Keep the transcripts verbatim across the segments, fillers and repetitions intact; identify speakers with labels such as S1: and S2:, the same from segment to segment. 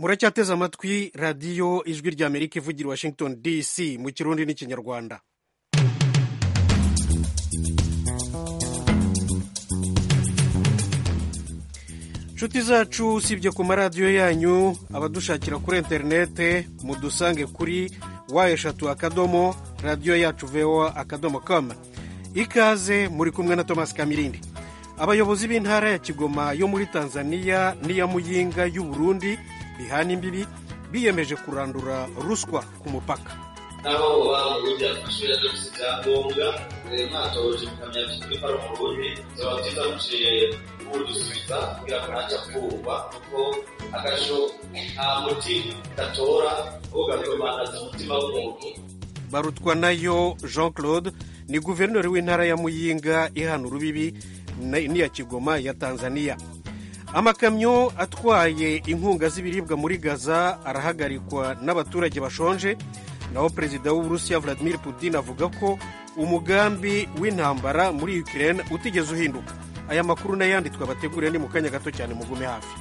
S1: muracyateze amatwi radiyo ijwi rya amerika ivugira i washington dc mu kirundi n'ikinyarwanda. inshuti zacu usibye ku maradiyo yanyu, abadushakira kuri interinete mudusange kuri wa eshatu akadomo radiyo yacu voa akadomo com. ikaze, muri kumwe na Thomas Kamirindi. Abayobozi b'intara ya Kigoma yo muri Tanzania n'iya Muyinga y'u Burundi bihana imbibi biyemeje kurandura ruswa ku mupaka.
S2: Naho babuze afashe y'ibyangombwa mwatoje kamya kuri paro mu Burundi zabatiza muciye udusubiza kugira ngo ntaca kurwa kuko agasho nta muti gatora ugakomana umutima w'umuntu.
S1: Barutwa nayo Jean Claude ni guverineri w'intara ya Muyinga ihana urubibi n'iya Kigoma ya Tanzania. Amakamyo atwaye inkunga z'ibiribwa muri Gaza arahagarikwa n'abaturage bashonje. Naho perezida w'Uburusiya Vladimir Putin avuga ko umugambi w'intambara muri Ukraine utigeze uhinduka. Aya makuru n'ayandi twabateguriye ni mu kanya gato cyane, mugume hafi.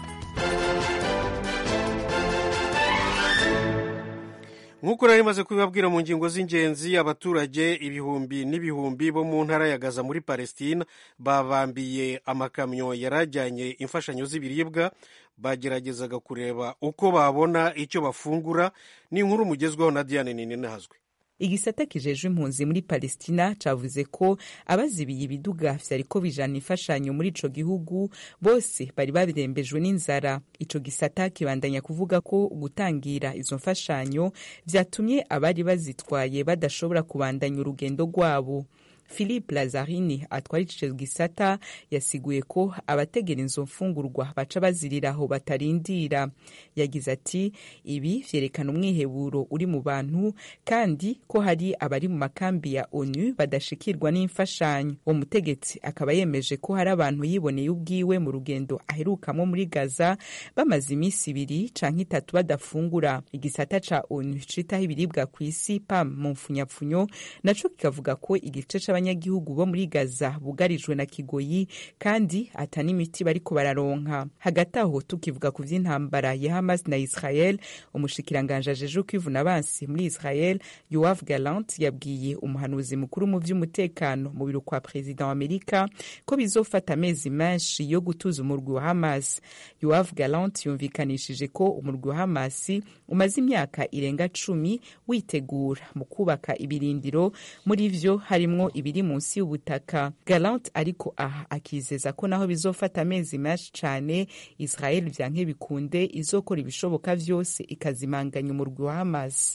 S1: Nk'uko nari maze kubibabwira mu ngingo z'ingenzi, abaturage ibihumbi n'ibihumbi bo mu ntara ya Gaza muri Palestina babambiye amakamyo yarajyanye imfashanyo z'ibiribwa. Bageragezaga kureba uko babona icyo bafungura. Ni inkuru mugezweho na Diane Ninahazwe.
S3: Igisata kijejwe impunzi muri Palestina cavuze ko abazibiye ibiduga vyariko bijana imfashanyo muri ico gihugu bose bari babirembejwe n'inzara. Ico gisata kibandanya kuvuga ko gutangira izo mfashanyo vyatumye abari bazitwaye badashobora kubandanya urugendo rwabo. Philippe Lazarini atwara ico gisata yasiguye ko abategera izo mfungurwa baca baziriraho batarindira. Yagize ati ibi vyerekana umwiheburo uri mu bantu kandi ko hari abari mu makambi ya ONU badashikirwa n'imfashanyo. Uwo mutegetsi akaba yemeje ko hari abantu yiboneye ubwiwe mu rugendo aherukamo muri Gaza bamaze iminsi ibiri canke itatu badafungura. Igisata ca ONU citaho ibiribwa kw'isi P A M mu mfunyapfunyo naco kikavuga ko igice c'abanyagihugu bo muri Gaza bugarijwe na kigoyi kandi ata n'imiti bariko bararonka. Hagati aho tukivuga ku vy'intambara ya Hamas na Israel, umushikiranganje ajeje kwivuna abansi muri Israel Yoav Gallant yabwiye umuhanuzi mukuru mu vy'umutekano mu biro kwa president wa Amerika ko bizofata amezi menshi yo gutuza umurwi wa Hamas. Yoav Gallant yumvikanishije ko umurwi wa Hamas umaze imyaka irenga cumi witegura mu kubaka ibirindiro, muri vyo harimwo ibiri munsi y'ubutaka. Gallant ariko aha akizeza ko naho bizofata amezi menshi cane, Israel vyanke bikunde izokora ibishoboka vyose ikazimanganya umurwi wa Hamas.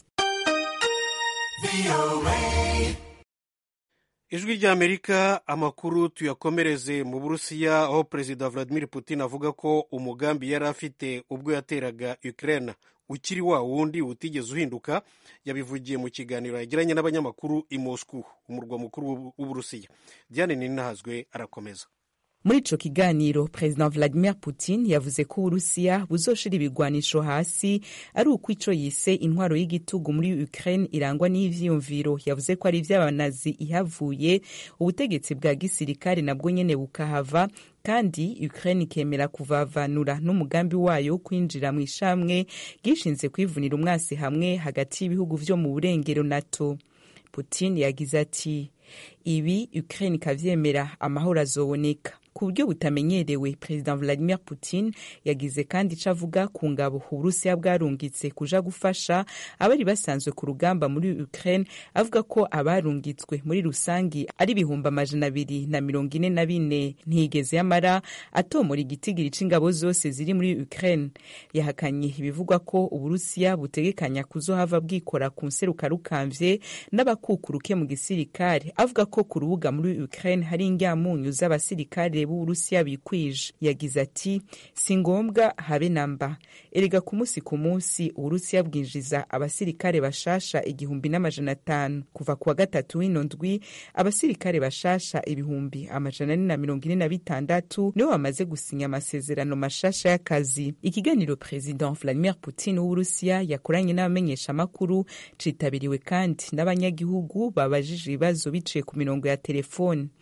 S1: Ijwi rya Amerika, amakuru tuyakomereze mu Burusiya, aho perezida Vladimir Putin avuga ko umugambi yari afite ubwo yateraga Ukraine ukiri wa wundi utigeze uhinduka. Yabivugiye mu kiganiro yagiranye n'abanyamakuru i Moscow, umurwa mukuru w'Uburusiya. Diane Ninahazwe arakomeza.
S3: Muri ico kiganiro President Vladimir Putin yavuze ko Uburusiya buzoshira ibigwanisho hasi ari uko ico yise intwaro y'igitugu muri Ukraine irangwa n'ivyiyumviro. Yavuze ko ari ivy'abanazi ihavuye, ubutegetsi bwa gisirikare nabwo nyene bukahava kandi Ukraine ikemera kuvavanura n'umugambi wayo wo kwinjira mu ishamwe gishinze kwivunira umwasi hamwe hagati y'ibihugu vyo mu burengero NATO. Putin yagize ati ibi Ukraine ikavyemera amahoro azoboneka. Ku buryo butamenyerewe, President Vladimir Putin yagize kandi ico avuga ku ngabo Uburusiya bwarungitse kuja gufasha abari basanzwe ku rugamba muri Ukraine, avuga ko abarungitswe muri rusangi ari ibihumbi amajana abiri na mirongo ine na bine. Ntiyigeze yamara atomora igitigiri c'ingabo zose ziri muri Ukraine. Yahakanye ibivugwa ko Uburusiya butegekanya kuzohava bwikora ku nseruka rukamvye n'abakukuruke mu gisirikare, avuga ko ku rubuga muri Ukraine hari ingyamunyu z'abasirikare b'Uburusiya bikwije. Yagize ati si ngombwa habe namba, erega ku musi ku musi Uburusiya bwinjiza abasirikare bashasha igihumbi n'amajana atanu. Kuva kuwa gatatu w'ino ndwi abasirikare bashasha ibihumbi amajana ane na mirongo ine na bitandatu nibo bamaze gusinya amasezerano mashasha y'akazi. Ikiganiro President Vladimir Putin w'Uburusiya yakoranye n'abamenyesha makuru citabiriwe kandi n'abanyagihugu babajije ibibazo biciye ku mirongo ya telefone.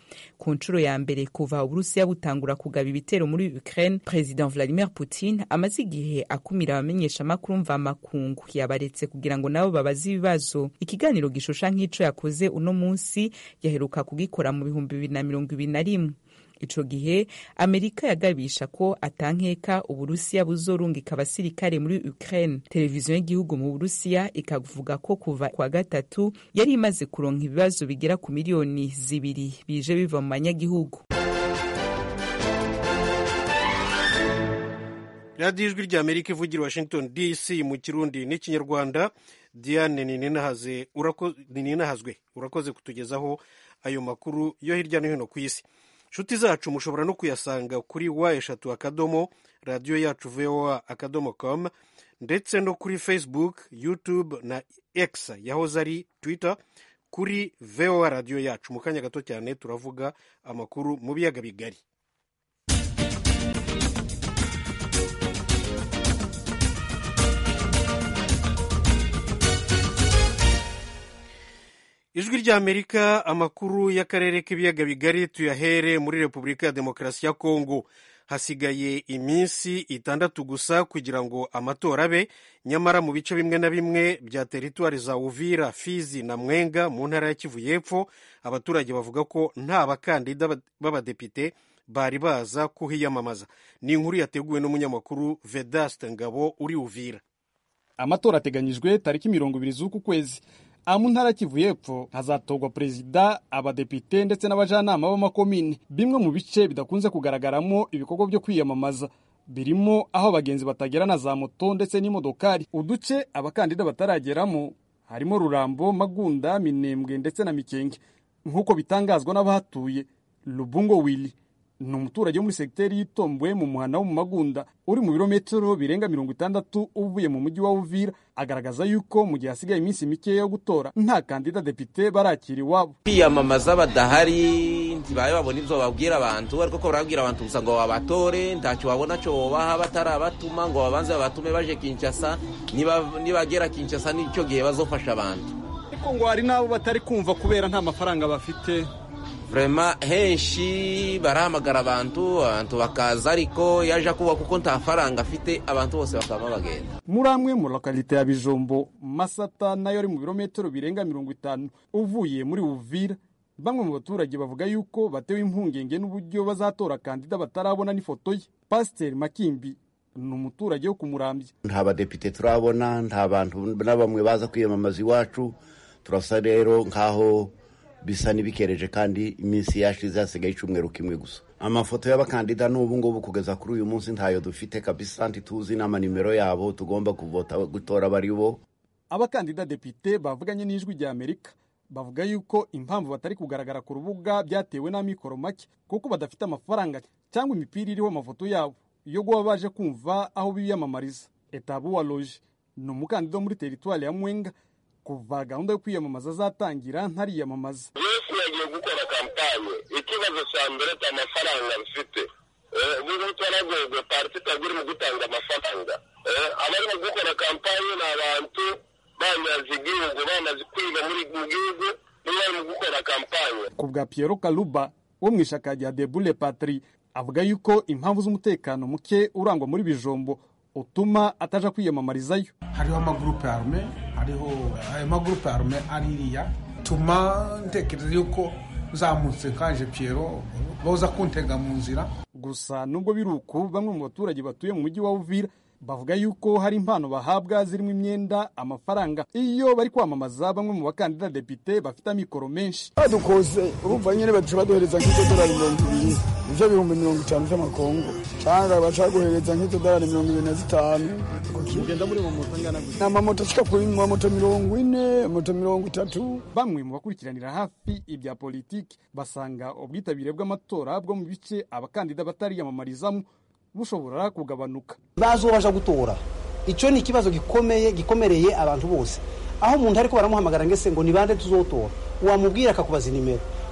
S3: ku nshuro ya mbere kuva Uburusiya butangura kugaba ibitero muri Ukraine, President Vladimir Putin amaze igihe akumira abamenyesha makuru mva makungu yabaretse kugira ngo nabo babaze ibibazo. Ikiganiro gishusha nk'ico yakoze uno munsi yaheruka kugikora mu bihumbi bibiri na mirongo ibiri na rimwe. Ico gihe Amerika yagabisha ko atankeka Uburusiya buzorungika abasirikare muri Ukraine. Televiziyo y'igihugu mu Burusiya ikavuga ko kuva kwa gatatu yari imaze kuronka ibibazo bigera ku miliyoni zibiri bije biva mu banyagihugu.
S1: radiyo ijwi rya Amerika ivugira Washington D C mu Kirundi n'Ikinyarwanda. Diane Nininahazwe urakoze, urakoze kutugezaho ayo makuru yo hirya no hino ku isi. Nshuti zacu mushobora no kuyasanga kuri wa eshatu akadomo radiyo yacu voa akadomo com ndetse no kuri Facebook, YouTube na X yahoze ari Twitter kuri voa radiyo yacu. Mu kanya gato cyane turavuga amakuru mu biyaga bigari. Ijwi rya Amerika, amakuru y'akarere k'ibiyaga bigari tuyahere muri Repubulika ya Demokarasi ya Kongo. Hasigaye iminsi itandatu gusa kugira ngo amatora abe, nyamara mu bice bimwe na bimwe bya teritwari za Uvira, Fizi na Mwenga mu ntara ya Kivu y'Epfo, abaturage bavuga ko nta bakandida b'abadepite bari baza kuhiyamamaza. Ni inkuru yateguwe n'umunyamakuru Vedaste Ngabo uri Uvira.
S4: Amatora ateganyijwe tariki mirongo ibiri z'uku kwezi. Mu ntara Kivu y'Epfo hazatogwa perezida, abadepite ndetse n'abajanama b'amakomine. Bimwe mu bice bidakunze kugaragaramo ibikorwa byo kwiyamamaza birimo aho abagenzi batagera na za moto ndetse n'imodokari. Uduce abakandida batarageramo harimo Rurambo, Magunda, Minembwe ndetse na Mikenge. Nk'uko bitangazwa n'abahatuye, Lubungo Willy ni umuturage muri sekiteri y'Itombwe mu muhana wo mu Magunda uri mu birometero birenga mirongo itandatu uvuye mu mujyi wa Uvira. Agaragaza yuko mu gihe hasigaye iminsi mike yo gutora nta kandida depite barakira iwabo.
S5: Kwiyamamaza badahari ntibaye babona ibyo babwira abantu, ariko ko barabwira abantu gusa ngo babatore, ntacyo babona cyo babaha batarabatuma ngo babanze babatume baje Kinshasa. Niba nibagera Kinshasa nicyo gihe bazofasha abantu.
S4: Ariko ngo hari nabo batari kumva kubera nta mafaranga bafite.
S5: Vrema henshi barahamagara abantu abantu bakaza, ariko yaje kuba kuko nta faranga afite abantu bose bakaba bagenda.
S4: Muri amwe mu lokalite ya Bijombo, Masata nayo ari mu birometero birenga mirongo itanu uvuye muri Uvira, bamwe mu baturage bavuga yuko batewe impungenge n'uburyo bazatora kandida batarabona n'ifoto ye. Pasteur Makimbi ni umuturage wo kumurambya.
S6: Nta badepite turabona, nta bantu n'abamwe baza kwiyamamaza iwacu. Turasa rero nkaho bisa nibikereje kandi iminsi yashize hasigaye icumweru kimwe gusa. Amafoto y'abakandida n'ubu ngubu kugeza kuri uyu munsi ntayo dufite kabisa, ntituzi n'amanimero yabo tugomba kuvota gutora bari bo.
S4: Abakandida depite bavuganye n'Ijwi rya Amerika bavuga yuko impamvu batari kugaragara ku rubuga byatewe n'amikoro make, kuko badafite amafaranga cyangwa imipira iriho amafoto yabo yo guba baje kumva aho biyamamariza. Etabu wa Loje ni umukandida muri teritwari ya Mwenga. Kuva gahunda yo kwiyamamaza zatangira ntariyamamaza.
S7: Yesu yagiye gukora kampanye, ikibazo cya mbere cy'amafaranga bifite. Eh, ubu twaragoye parti tagiri mu gutanga amafaranga. Eh, abari mu gukora kampanye n'abantu banyaze igihugu, bamaze kwiga muri mu gihugu, bari mu gukora kampanye.
S4: Kubwa Pierrot Kaluba wo mu ishaka rya Debout les Patries avuga yuko impamvu z'umutekano muke urangwa muri Bijombo utuma ataja kwiyamamarizayo.
S8: Hariho amagroupe arme, hariho ayo magroupe arme aririya tuma ntekereza yuko zamutse kanje Pierrot boza kuntega mu nzira.
S4: Gusa nubwo biruko bamwe mu baturage batuye mu mujyi wa Uvira bavuga yuko hari impano bahabwa zirimo imyenda, amafaranga iyo bari kwamamaza bamwe mu bakandida depite bafite amikoro menshi.
S9: Badukoze urumva nyene baje baduhereza nk'icyo dolari mirongo ibiri ivyo bihumbi mirongo itanu vy'amakongo, cyangwa bacaguhereza nk'icyo dolari mirongo ibiri na zitanu.
S4: Kugenda muri mu moto ngana gusa
S9: n'amamoto ashika kuri mu moto mirongo ine, moto mirongo itatu.
S4: Bamwe mu bakurikiranira hafi ibya politiki basanga ubwitabire bw'amatora bwo mu bice abakandida batariyamamarizamo bushobora kugabanuka.
S10: Bazo baje gutora, icyo ni ikibazo gikomeye gikomereye abantu bose. Aho umuntu ariko baramuhamagara ngese ngo nibande tuzotora, wamubwira akakubaza nimero,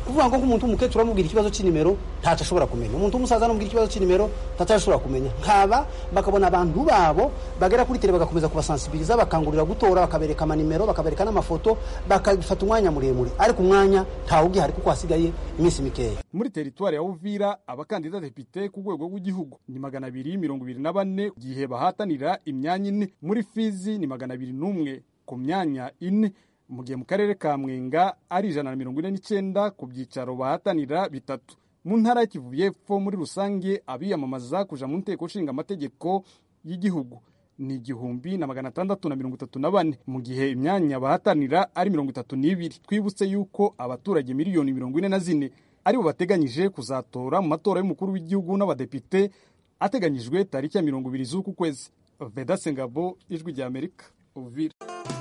S10: kuvuga ngo nk'umuntu w'umukecuru amubwira ikibazo c'inimero ntaco ashobora kumenya, umuntu w'umusaza amubwira ikibazo c'inimero ntaco ashobora kumenya. Nkaba bakabona abantu babo bagera kuri tele bagakomeza kubasensibiliza, bakangurira gutora, bakabereka amanimero, bakabereka n'amafoto, bakafata umwanya muremure, ariko umwanya ntawugihari kuko hasigaye iminsi mikeya.
S4: Muri teritwari ya Uvira abakandida depite ku rwego rw'igihugu ni magana abiri mirongo ibiri na bane, gihe bahatanira imyanya ine. Muri Fizi ni magana abiri n'umwe ku myanya ine, mu gihe mu karere ka Mwenga ari ijana na mirongo ine n'icyenda ku byicaro bahatanira bitatu. Mu ntara ya Kivu y'Epfo muri rusange abiyamamaza kuja mu nteko nshinga amategeko y'igihugu ni igihumbi na magana atandatu na mirongo itatu na bane, mu gihe imyanya bahatanira ari mirongo itatu n'ibiri. Twibutse yuko abaturage miliyoni mirongo ine na zine aribo bateganyije kuzatora mu matora y'umukuru w'igihugu n'abadepite ateganyijwe tariki ya mirongo ibiri z'uku kwezi. Vedaste Ngabo, Ijwi rya Amerika, Uvira.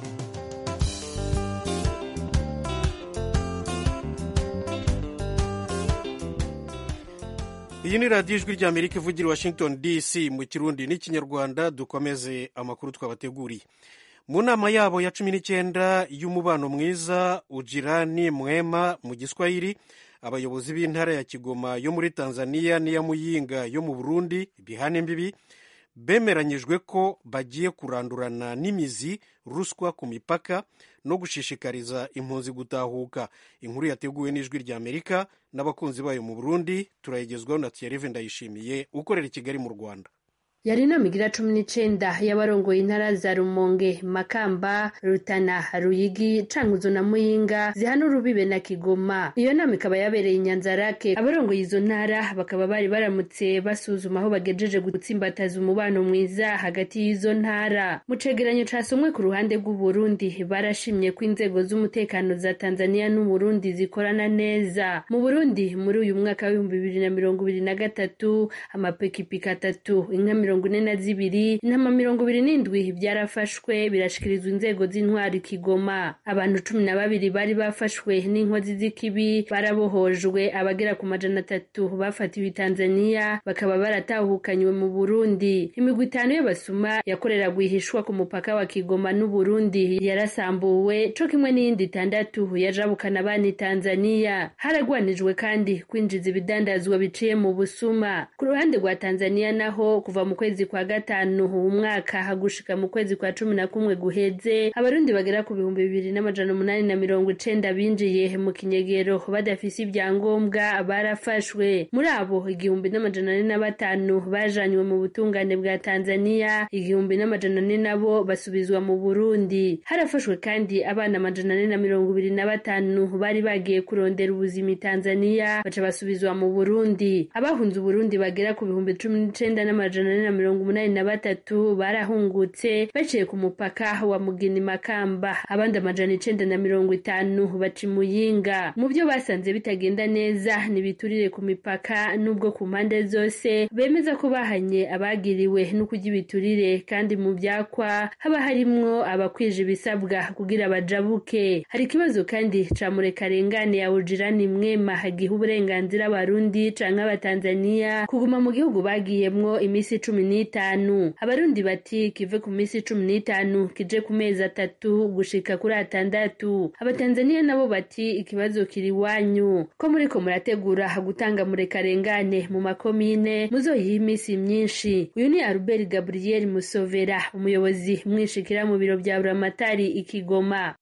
S1: Iyi ni radiyo Ijwi rya Amerika ivugira Washington D C mu Kirundi n'Ikinyarwanda. Dukomeze amakuru twabateguriye. Mu nama yabo ya cumi n'icyenda y'umubano mwiza ujirani mwema mu Giswahili, abayobozi b'intara ya Kigoma yo muri Tanzania n'iya Muyinga yo mu Burundi bihane mbibi bemeranyijwe ko bagiye kurandurana n'imizi ruswa ku mipaka no gushishikariza impunzi gutahuka. Inkuru yateguwe n'Ijwi rya Amerika n'abakunzi bayo mu Burundi, turayigezwaho na Thierry Ndayishimiye ukorera i Kigali mu Rwanda.
S11: Yari inama igira cumi n'icenda y'abarongoye intara za Rumonge, Makamba, Rutana, Ruyigi, Cankuzo na Muyinga zihana urubibe na Kigoma. Iyo nama ikaba yabereye i Nyanzarake. Abarongoye izo ntara bakaba bari baramutse basuzuma aho bagejeje gutsimbataza umubano mwiza hagati y'izo ntara. Mu cegeranyo casomwe ku ruhande rw'u Burundi barashimye ko inzego z'umutekano za Tanzania n'u Burundi zikorana neza. Mu Burundi muri uyu mwaka w'ibihumbi bibiri na mirongo ibiri na gatatu amapikipiki atatu, inka mirongo ine na zibiri, intama mirongo ibiri n'indwi byarafashwe birashikirizwa inzego z'intwari Kigoma. Abantu cumi na babiri bari bafashwe n'inkozi z'ikibi barabohojwe, abagera ku majana atatu bafatiwe i Tanzania bakaba baratahukanywe mu Burundi. Imigwi itanu y'abasuma yakorera gwihishwa ku mupaka wa Kigoma n'u Burundi yarasambuwe, co kimwe n'iyindi itandatu yajabukana abana Tanzania. Haragwanijwe kandi kwinjiza ibidandazwa biciye mu busuma. Ku ruhande rwa Tanzania naho kuva mu kwezi kwa gatanu umwaka hagushika mu kwezi kwa cumi na kumwe guheze, abarundi bagera ku bihumbi bibiri n'amajana umunani na mirongo icenda binjiye mu kinyegero badafise ibyangombwa barafashwe. Muri abo igihumbi n'amajana ane na batanu bajanywe mu butungane bwa Tanzania, igihumbi n'amajana ane nabo basubizwa mu Burundi. Harafashwe kandi abana amajana ane na mirongo ibiri na batanu bari bagiye kurondera ubuzima i Tanzania baca basubizwa mu Burundi. Abahunze Burundi bagera ku bihumbi cumi n'icenda n'amajana ane na mirongo umunani na batatu barahungutse baciye ku mupaka wa Mugini Makamba, abandi amajana icenda na mirongo itanu baca Muyinga. Mu byo basanze bitagenda neza nibiturire ku mipaka, nubwo ku mpande zose bemeza ko bahanye abagiriwe no kujya ibiturire, kandi mu byakwa haba harimwo abakwije ibisabwa kugira bajabuke. Hari ikibazo kandi ca murekarengane ya ujirani mwema hagiha uburenganzira abarundi canke abatanzania kuguma mu gihugu bagiyemwo imisi cumi n'itanu. Abarundi bati kive ku misi cumi n'itanu kije ku mezi atatu gushika kuri atandatu. Abatanzania nabo bati ikibazo kiri wanyu, ko muriko murategura gutanga murekarengane mu makomine muzoyiha imisi myinshi. Uyu ni Albert Gabriel Musovera, umuyobozi mwishikira mu biro bya Buramatari i Kigoma.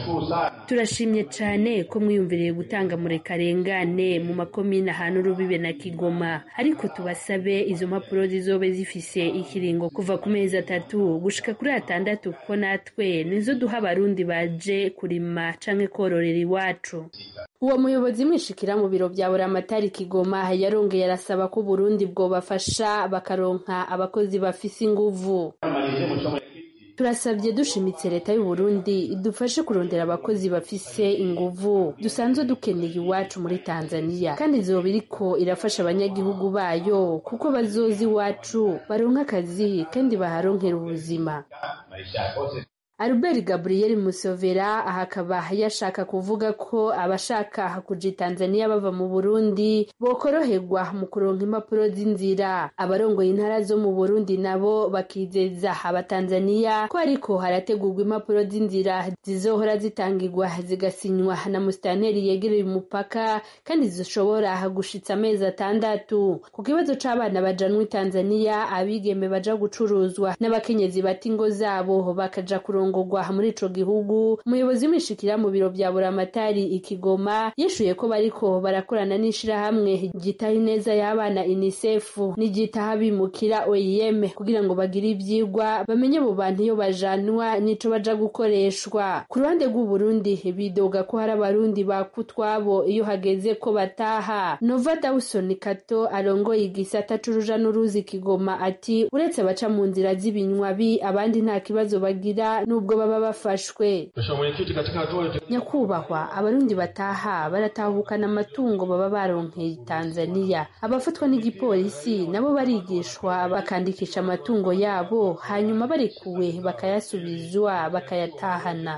S11: Turashimye cane ko mwiyumviriye gutanga murekarengane mu makomine ahantu urubibe na Kigoma, ariko tubasabe izo mpapuro zizobe zifise ikiringo kuva ku mezi atatu gushika kuri atandatu, kuko natwe nizo duha abarundi baje kurima canke kororera iwacu. Uwo muyobozi mwishikira mu biro bya Buramatari Kigoma yarongeye arasaba ko Burundi bwo bafasha bakaronka abakozi bafise inguvu. Turasabye dushimitse leta y'u Burundi idufashe kurondera abakozi bafise inguvu dusanzwe dukeneye iwacu muri Tanzania, kandi izoba iriko irafasha abanyagihugu bayo kuko bazozi iwacu baronka akazi kandi baharonkera ubuzima. Albert Gabriel Musovera ahakaba yashaka kuvuga ko abashaka kuja Tanzania bava mu Burundi bokoroherwa mu kuronka impapuro z'inzira. Abarongoye intara zo mu Burundi nabo bakizeza abatanzania ko ariko harategurwa impapuro z'inzira zizohora zitangirwa zigasinywa na musitanteri yegereye umupaka kandi zishobora gushitsa amezi atandatu. Ku kibazo c'abana bajanwa Tanzania, abigeme baja gucuruzwa n'abakenyezi bati ingo zabo bakaja kurongorwa muri ico gihugu, umuyobozi w'imishikira mu biro vya Buramatari ikigoma yishuye ko bariko barakorana n'ishirahamwe ryitaho ineza y'abana UNICEF n'igitaha bimukira O I M kugira ngo bagire ivyigwa bamenye abo bantu iyo bajanwa nico baja gukoreshwa. Ku ruhande rw'u Burundi bidoga ko hari abarundi bakutwabo iyo hageze ko bataha. Nova Dawson Kato arongoye igisata c'uruja n'uruzi Kigoma ati uretse abaca mu nzira z'ibinywabi abandi nta kibazo bagira nubwo baba bafashwe. Nyakubahwa, abarundi bataha baratahukana amatungo baba baronkeye Tanzania. Abafatwa n'igipolisi nabo barigishwa bakandikisha amatungo yabo hanyuma barekuwe bakayasubizwa bakayatahana.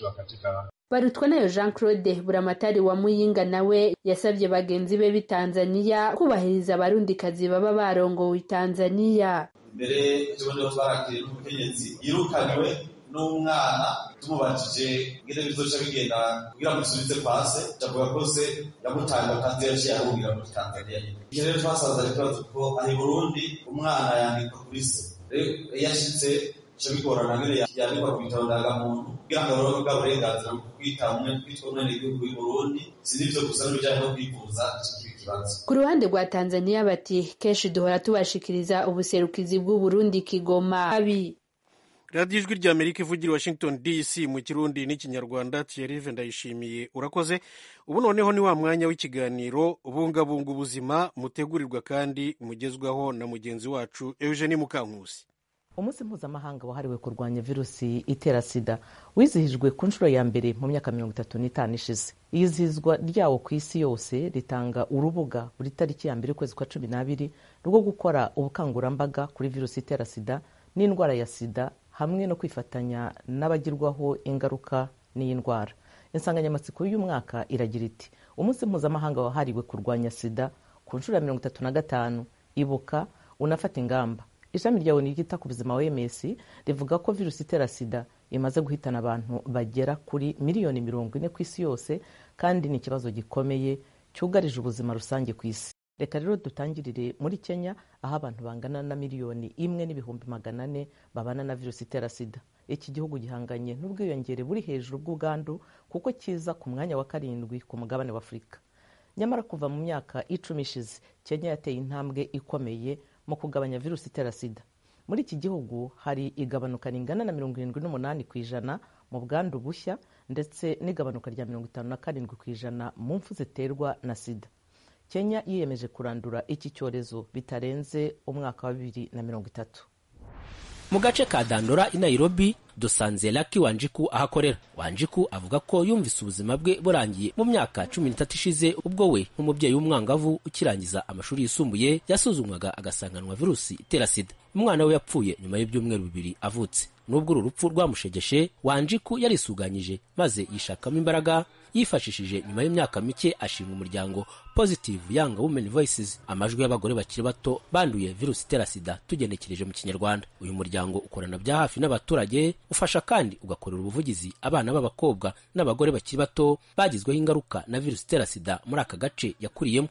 S11: Barutwa nayo Jean Claude Buramatari wa Muyinga nawe yasabye bagenzi be bitanzania kubahiriza abarundikazi baba barongowe Tanzania.
S2: Mbere tubone twarakire n'umukenyezi yirukanywe n'umwana tumubajije ngire bizoca bigenda kugira musubize kwase cyavuga ko se yamutanga kandi yaciye ahungira muri Tanzania. Iyo rero twasanze ikibazo ko ahi Burundi umwana yandikwa kuri se yashitse chabigorana ngire yandikwa ku bitabo ndangamuntu kugira ngo baronke uburenganzira bwo kwita umwe kwitwa umwe n'igihugu cy'u Burundi. Sinivyo gusa n'ibijanye no kwivuza ikibazo.
S11: Ku ruhande rwa Tanzania bati kenshi duhora tubashikiriza ubuserukizi bw'u Burundi Kigoma. Abi
S1: Radio Ijwi rya Amerika ivugira Washington D C mu Kirundi n'ikinyarwanda. Thierry Ndayishimiye urakoze. Ubu noneho ni wa mwanya w'ikiganiro bungabunga ubuzima mutegurirwa kandi mugezwaho na mugenzi wacu Eugenie Mukankusi.
S12: Umunsi mpuzamahanga wahariwe kurwanya virusi itera sida wizihijwe ku nshuro ya mbere mu myaka mirongo itatu n'itanu ishize. Iyizihizwa ryawo ku isi yose ritanga urubuga buri tariki ya mbere ukwezi kwa cumi n'abiri rwo gukora ubukangurambaga kuri virusi itera sida n'indwara ya sida hamwe no kwifatanya n'abagirwaho ingaruka n'iyi ndwara. Insanganyamatsiko y'uyu mwaka iragira iti umunsi mpuzamahanga wahariwe kurwanya sida ku nshuro ya mirongo itatu na gatanu, ibuka unafata ingamba. Ishami rya O N U ryita ku buzima O M S rivuga ko virusi itera sida imaze guhitana abantu bagera kuri miliyoni mirongo ine ku isi yose kandi ni ikibazo gikomeye cyugarije ubuzima rusange ku isi. Reka rero dutangirire muri Kenya aho abantu bangana na miliyoni imwe n'ibihumbi magana ane babana na virusi itera sida. Iki gihugu gihanganye n'ubwiyongere buri hejuru bw'ubwandu kuko kiza ku mwanya wa karindwi ku mugabane wa Afurika. Nyamara kuva mu myaka icumi ishize Kenya yateye intambwe ikomeye mu kugabanya virusi itera sida. Muri iki gihugu hari igabanuka ringana na mirongo irindwi n'umunani ku ijana mu bwandu bushya ndetse n'igabanuka rya mirongo itanu na karindwi ku ijana mu mfu ziterwa na sida. Kenya yiyemeje kurandura iki cyorezo bitarenze umwaka wa bibiri na mirongo itatu.
S13: Mu gace ka Dandora i Nairobi dusanze Lucky Wanjiku ahakorera. Wanjiku avuga ko yumvise ubuzima bwe burangiye mu myaka cumi n'itatu ishize ubwo we nk'umubyeyi w'umwangavu ukirangiza amashuri yisumbuye yasuzumwaga agasanganwa virusi itera sida. Umwana we yapfuye nyuma y'ibyumweru bibiri avutse. Nubwo uru rupfu rwamushegeshe, Wanjiku yarisuganyije maze yishakamo imbaraga yifashishije nyuma y'imyaka mike ashinga umuryango Positive Young Women Voices, amajwi y'abagore bakiri bato banduye virusi itera sida tugenekereje mu Kinyarwanda. Uyu muryango ukorana bya hafi n'abaturage, ufasha kandi ugakorera ubuvugizi abana b'abakobwa n'abagore bakiri bato bagizweho ingaruka na virusi itera sida muri aka gace yakuriyemo.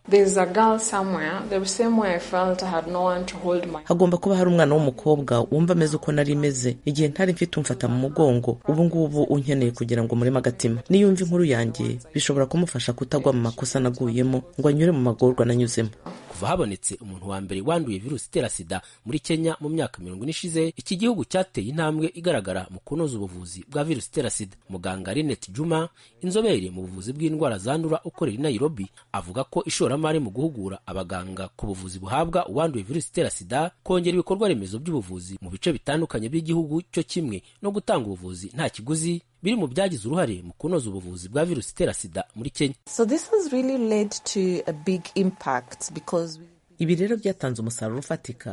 S12: Hagomba kuba hari umwana w'umukobwa wumva ameze uko nari meze igihe ntari mfite umfata mu mugongo. Ubu ngubu unkeneye kugira ngo murema agatima. Niyumva inkuru yanjye bishobora kumufasha kutagwa mu makosa naguyemo ngo anyure mu magorwa nanyuzemo.
S13: Kuva habonetse umuntu wa mbere wanduye virusi itera sida muri Kenya mu myaka mirongo ine ishize, iki gihugu cyateye intambwe igaragara mu kunoza ubuvuzi bwa virusi itera sida. Muganga Linet Juma, inzobere mu buvuzi bw'indwara zandura ukorera i Nairobi, avuga ko ishoramari mu guhugura abaganga ku buvuzi buhabwa uwanduye virusi itera sida, kongera ibikorwa remezo by'ubuvuzi mu bice bitandukanye by'igihugu cyo kimwe no gutanga ubuvuzi nta kiguzi biri mu byagize uruhare mu kunoza ubuvuzi bwa virusi itera sida muri Kenya.
S14: So this has really led to a big impact because
S12: ibi rero byatanze umusaruro ufatika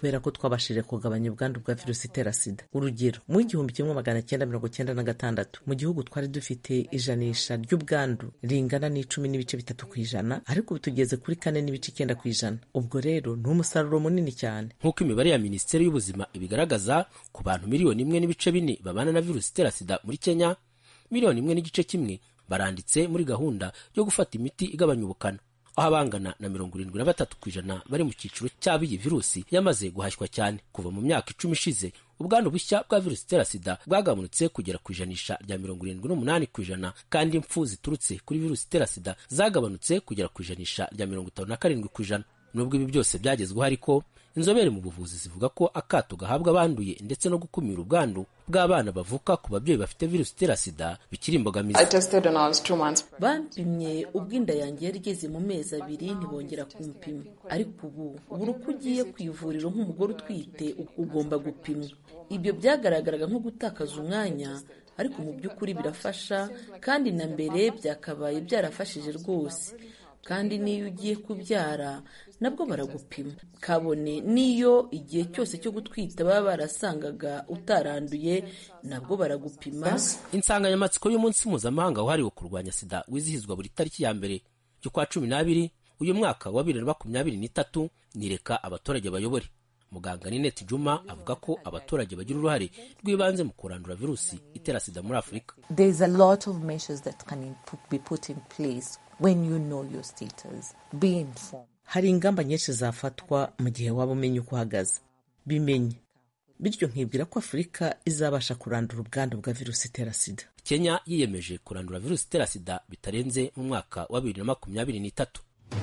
S12: kubera ko twabashije kugabanya ubwandu bwa virusi itera sida. Urugero, mu igihumbi kimwe magana cyenda mirongo cyenda na gatandatu mu gihugu twari dufite ijanisha ry'ubwandu ringana n'icumi n'ibice bitatu ku ijana, ariko ubu tugeze kuri kane n'ibice icyenda ku ijana. Ubwo rero ni umusaruro munini cyane.
S13: Nk'uko imibare ya Minisiteri y'Ubuzima ibigaragaza, ku bantu miliyoni imwe n'ibice bine babana na virusi itera sida muri Kenya, miliyoni imwe n'igice kimwe baranditse muri gahunda yo gufata imiti igabanya ubukana, aho abangana na mirongo irindwi na batatu ku ijana bari mu cyiciro cy'abiyi virusi yamaze guhashywa cyane. Kuva mu myaka icumi ishize, ubwandu bushya bwa virusi itera sida bwagabanutse kugera ku ijanisha rya mirongo irindwi n'umunani ku ijana, kandi impfu ziturutse kuri virusi itera sida zagabanutse kugera ku ijanisha rya mirongo itanu na karindwi ku ijana. Nubwo ibi byose byagezweho, ariko inzobere mu buvuzi zivuga ko akato gahabwa abanduye ndetse no gukumira ubwandu bw'abana bavuka ku babyeyi bafite virusi itera sida bikiri imbogamizi.
S14: Bampimye ubwo inda yanjye yari igeze mu mezi abiri, ntibongera kumpima, ariko ubu buri uko ugiye ku ivuriro nk'umugore utwite ugomba gupimwa. Ibyo byagaragaraga nko gutakaza umwanya, ariko mu by'ukuri birafasha, kandi na mbere byakabaye byarafashije rwose. Kandi niyo ugiye kubyara nabwo baragupima, kabone niyo igihe cyose cyo gutwita baba barasangaga utaranduye nabwo baragupima.
S13: Insanganyamatsiko y'umunsi mpuzamahanga wahariwe kurwanya sida wizihizwa buri tariki ya mbere y'ukwa cumi n'abiri uyu mwaka wa bibiri na makumyabiri n'itatu nireka abaturage bayobore. Muganga Ninette Juma avuga ko abaturage bagira uruhare rw'ibanze mu kurandura virusi itera sida muri Afurika.
S15: There is a lot of measures that can be put in place when you know your status. Be informed.
S12: Hari ingamba nyinshi zafatwa mu gihe waba umenya uko uhagaze. Bimenye. Bityo nkibwira ko Afurika izabasha kurandura ubwandu bwa virusi itera sida.
S13: Kenya yiyemeje kurandura virusi itera sida bitarenze mu mwaka wa bibiri na makumyabiri n'itatu.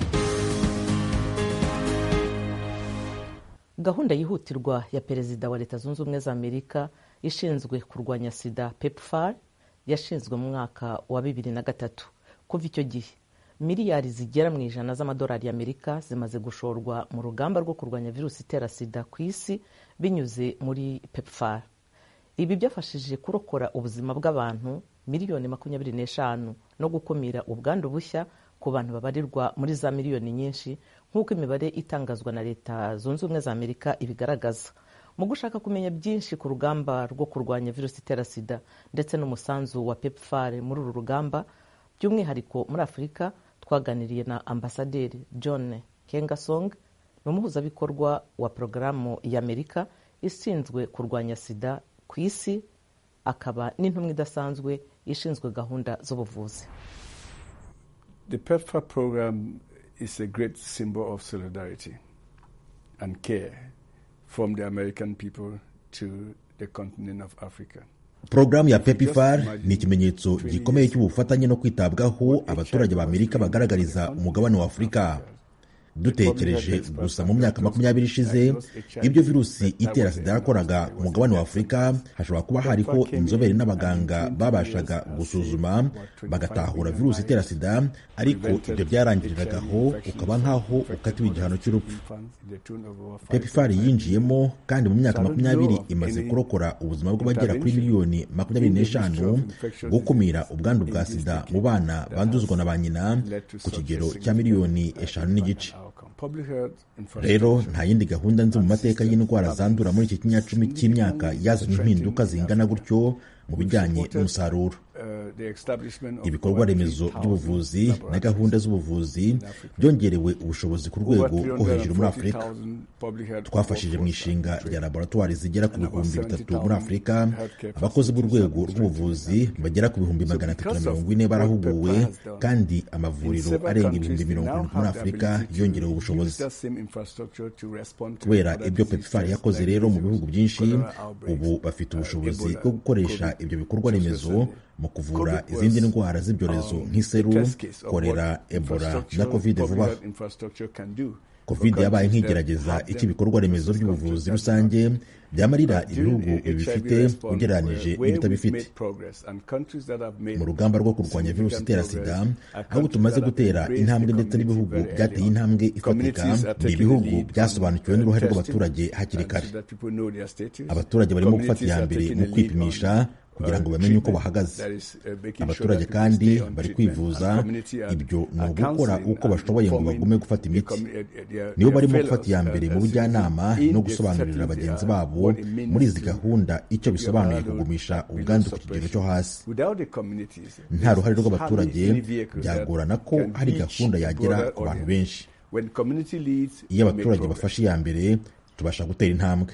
S12: Gahunda yihutirwa ya Perezida wa Leta Zunze Ubumwe za Amerika ishinzwe kurwanya sida PEPFAR yashinzwe mu mwaka wa bibiri na gatatu. Kuva icyo gihe miliyari zigera mu ijana z'amadolari y'Amerika zimaze gushorwa mu rugamba rwo kurwanya virusi itera sida ku isi binyuze muri PEPFAR. Ibi byafashije kurokora ubuzima bw'abantu miliyoni makumyabiri n'eshanu no gukumira ubwandu bushya ku bantu babarirwa muri za miliyoni nyinshi, nk'uko imibare itangazwa na Leta Zunze Ubumwe za Amerika ibigaragaza. Mu gushaka kumenya byinshi ku rugamba rwo kurwanya virusi itera sida ndetse n'umusanzu wa PEPFAR muri uru rugamba, by'umwihariko muri Afurika, twaganiriye na Ambasaderi John Kengasong, ni umuhuzabikorwa wa porogaramu y'Amerika ishinzwe kurwanya sida ku isi, akaba n'intumwa idasanzwe ishinzwe gahunda z'ubuvuzi.
S16: The PEPFAR program is a great symbol of solidarity and care from the American people to the continent of Africa.
S17: Porogaramu ya PEPFAR ni ikimenyetso gikomeye cy'ubufatanye no kwitabwaho abaturage ba Amerika bagaragariza umugabane wa Afurika. Dutekereje gusa mu myaka makumyabiri ishize ibyo virusi itera sida yakoraga ku mugabane wa Afurika, hashobora kuba hariho inzobere n'abaganga babashaga gusuzuma bagatahura virusi itera sida, ariko ibyo byarangiriragaho ukaba nk'aho ukatiwe igihano cy'urupfu. PEPFAR yinjiyemo kandi mu myaka makumyabiri imaze kurokora ubuzima bw'abagera kuri miliyoni makumyabiri n'eshanu, gukumira ubwandu bwa sida mu bana banduzwa na ba nyina ku kigero cya miliyoni eshanu n'igice. Rero nta yindi gahunda nzi mu mateka y'indwara zandura muri iki kinyacumi cy'imyaka yazanye impinduka zingana gutyo mu bijyanye n'umusaruro. Ibikorwa remezo by'ubuvuzi na gahunda z'ubuvuzi byongerewe ubushobozi ku rwego rwo hejuru muri Afurika. Twafashije mu ishinga rya laboratwari zigera ku bihumbi bitatu muri Afurika. Abakozi b'urwego rw'ubuvuzi bagera ku bihumbi magana atatu na mirongo ine barahuguwe, kandi amavuriro arenga ibihumbi mirongo irindwi muri Afurika yongerewe ubushobozi. Kubera ibyo PEPFAR yakoze rero mu bihugu byinshi, ubu bafite ubushobozi bwo gukoresha ibyo bikorwa remezo mu kuvura izindi ndwara z'ibyorezo nk'iseru, kolera, Ebola na Covid vuba. Covid yabaye nk'igerageza icyo ibikorwa remezo by'ubuvuzi rusange byamarira ibihugu bifite ugereranije n'ibitabifite. Mu rugamba rwo kurwanya virusi itera sida, aho tumaze gutera intambwe ndetse n'ibihugu byateye intambwe ifatika, ni ibihugu byasobanukiwe n'uruhare rw'abaturage hakiri kare. Abaturage barimo gufata iya mbere mu kwipimisha, kugira ngo bamenye uko bahagaze. Abaturage kandi bari kwivuza, ibyo ni ugukora uko bashoboye ngo bagume gufata imiti. Nibo barimo gufata iya mbere mu bujyanama no gusobanurira bagenzi babo muri izi gahunda icyo bisobanuye kugumisha ubwandu ku kigero cyo hasi. Nta ruhare rw'abaturage byagorana ko hari gahunda yagera ku bantu benshi. Iyo abaturage bafashe iya mbere tubasha gutera intambwe.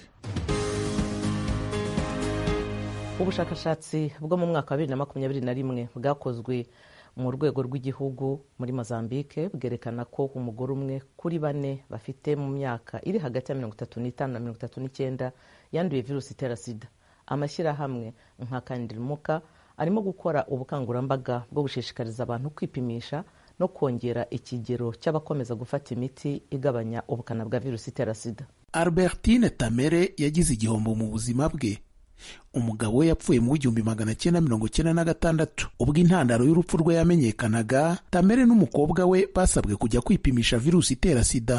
S12: Ubushakashatsi bwo mu mwaka wa bibiri na makumyabiri na rimwe bwakozwe mu rwego rw'igihugu muri Mozambique bwerekana ko umugore umwe kuri bane bafite mu myaka iri hagati ya mirongo itatu n'itanu na mirongo itatu n'icyenda yanduye virusi itera sida. Amashyirahamwe nka Kandilmuka arimo gukora ubukangurambaga bwo gushishikariza abantu kwipimisha no kongera ikigero cy'abakomeza gufata imiti igabanya ubukana bwa virusi itera sida.
S18: Albertine Tamere yagize igihombo mu buzima bwe. Umugabo we yapfuye mu igihumbi magana cyenda mirongo cyenda na gatandatu. Ubwo intandaro y'urupfu rwe yamenyekanaga, Tamere n'umukobwa we basabwe kujya kwipimisha virusi itera sida.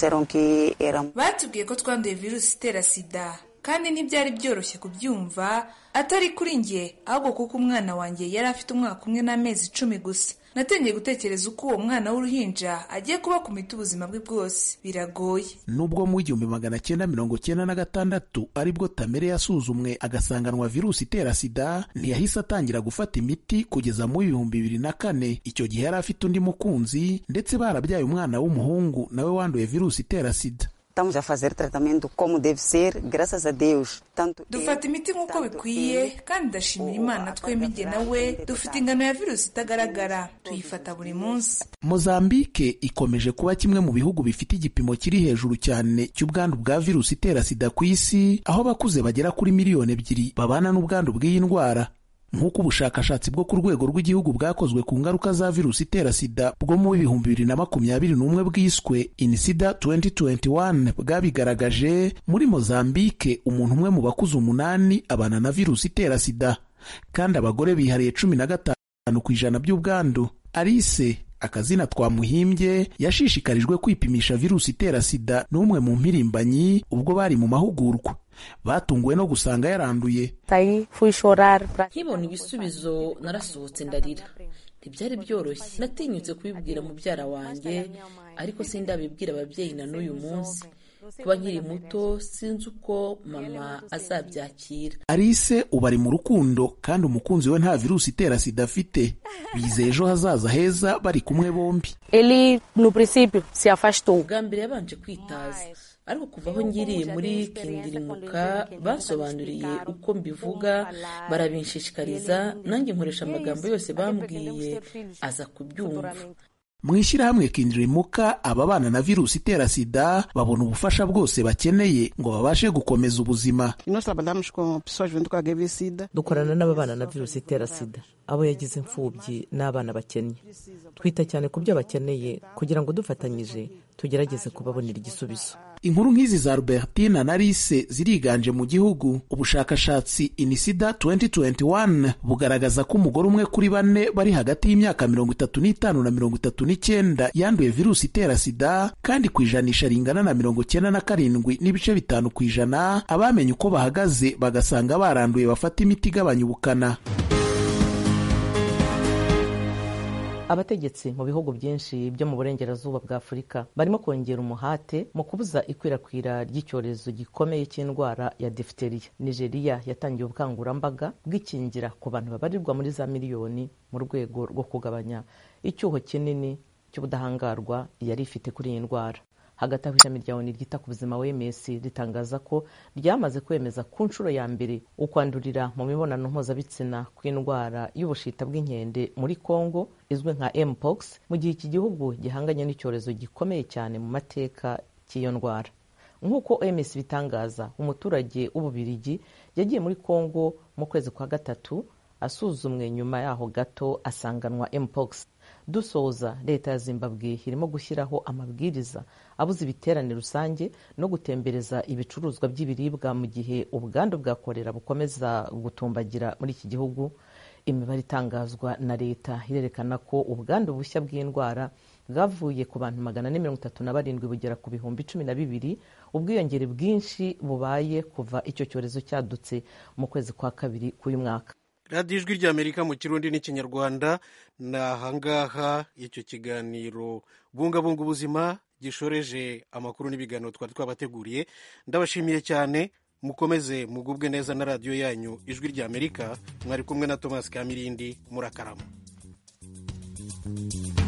S19: Batubwiye ko twanduye virusi itera sida kandi ntibyari byoroshye kubyumva, atari kuri njye ahubwo kuko umwana wanjye yari afite umwaka umwe n'amezi icumi gusa. Natangiye gutekereza uko uwo mwana w'uruhinja agiye kuba ku miti ubuzima bwe bwose. Biragoye.
S18: Nubwo mu igihumbi magana cyenda mirongo cyenda na gatandatu aribwo Tamere yasuzumwe agasanganwa virusi itera sida, ntiyahise atangira gufata imiti kugeza mu ibihumbi bibiri na kane. Icyo gihe yari afite undi mukunzi ndetse barabyaye umwana w'umuhungu nawe wanduye virusi itera sida.
S20: Estamos a fazer tratamento como deve ser, graças a Deus.
S19: Tanto dufata imiti nk'uko bikwiye kandi ndashimira Imana twembi jye nawe dufite ingano ya virusi itagaragara, tuyifata buri munsi.
S18: Mozambique ikomeje kuba kimwe mu bihugu bifite igipimo kiri hejuru cyane cy'ubwandu bwa virusi itera sida ku isi, aho abakuze bagera kuri miliyoni ebyiri babana n'ubwandu bw'iyi ndwara. Nk'uko ubushakashatsi bwo ku rwego rw'igihugu bwakozwe ku ngaruka za virusi itera sida bwo mu bihumbi bibiri na makumyabiri n'umwe bwiswe INSIDA twenty twenty-one bwabigaragaje, muri Mozambique umuntu umwe mu bakuze umunani abana na virusi itera sida, kandi abagore bihariye cumi na gatanu ku ijana by'ubwandu. Alice, akazina twamuhimbye, yashishikarijwe kwipimisha virusi itera sida n'umwe mu mpirimbanyi ubwo bari mu mahugurwa. Batunguwe no gusanga yaranduye.
S14: Nkibona ibisubizo narasohotse ndarira. Ntibyari byoroshye. Natinyutse kubibwira mubyara wanjye, ariko sindabibwira ababyeyi na n'uyu munsi. Kuba nkiri muto sinzi uko mama azabyakira.
S18: Alice ubu ari mu rukundo kandi umukunzi we nta virusi itera sida afite. Bizeye ejo hazaza heza bari kumwe bombi.
S14: Ele no princípio se afastou. Bwa mbere yabanje kwitaza, ariko kuva aho ngiriye muri Kindirimuka basobanuriye uko mbivuga, barabinshishikariza, nanjye nkoresha amagambo yose bambwiye aza kubyumva.
S18: Mu ishyirahamwe Kindirimuka ababana na virusi itera sida babona ubufasha bwose bakeneye ngo babashe gukomeza ubuzima.
S12: Dukorana n'ababana na virusi itera sida, abo yagize imfubyi n'abana bakennye. Twita cyane ku byo bakeneye kugira ngo dufatanyije tugerageze kubabonera igisubizo.
S18: Inkuru nk'izi za Albertine na Alice ziriganje mu gihugu. Ubushakashatsi INSIDA twenty twenty-one bugaragaza ko umugore umwe kuri bane bari hagati y'imyaka mirongo itatu n'itanu na mirongo itatu n'icyenda yanduye virusi itera sida, kandi ku ijanisha ringana na mirongo cyenda na karindwi n'ibice bitanu ku ijana abamenye uko bahagaze bagasanga baranduye bafata imiti igabanya ubukana.
S12: Abategetsi mu bihugu byinshi byo mu burengerazuba bwa Afurika barimo kongera umuhate mu kubuza ikwirakwira ry'icyorezo gikomeye cy'indwara ya diphtheria. Nigeria yatangiye ubukangurambaga bw'ikingira ku bantu babarirwa muri za miliyoni mu rwego rwo kugabanya icyuho kinini cy'ubudahangarwa yari ifite kuri iyi ndwara. Hagati aho ishami rya ONU ryita ku buzima W M S ritangaza ko ryamaze kwemeza ku nshuro ya mbere ukwandurira mu mibonano mpuzabitsina kw'indwara y'ubushita bw'inkende muri Congo izwi nka Mpox, mu gihe iki gihugu gihanganye n'icyorezo gikomeye cyane mu mateka cy'iyo ndwara. Nk'uko O M S bitangaza, umuturage w'Ububirigi yagiye muri Congo mu kwezi kwa gatatu asuzumwe, nyuma yaho gato asanganwa Mpox. Dusoza, leta ya Zimbabwe irimo gushyiraho amabwiriza abuza ibiterane rusange no gutembereza ibicuruzwa by'ibiribwa mu gihe ubwandu bwa kolera bukomeza gutumbagira muri iki gihugu. Imibare itangazwa na leta irerekana ko ubwandu bushya bw'indwara bwavuye ku bantu magana ane mirongo itatu na barindwi bugera ku bihumbi cumi na bibiri, ubwiyongere bwinshi bubaye kuva icyo cyorezo cyadutse mu kwezi kwa kabiri k'uyu mwaka.
S1: radiyo ijwi ry'amerika mu kirundi n'ikinyarwanda. ni ahangaha icyo kiganiro bungabunga ubuzima gishoreje amakuru n'ibiganiro twari twabateguriye. ndabashimiye cyane, mukomeze mugubwe neza na radiyo yanyu ijwi ry'amerika. mwari kumwe na Thomas Kamirindi, murakarama.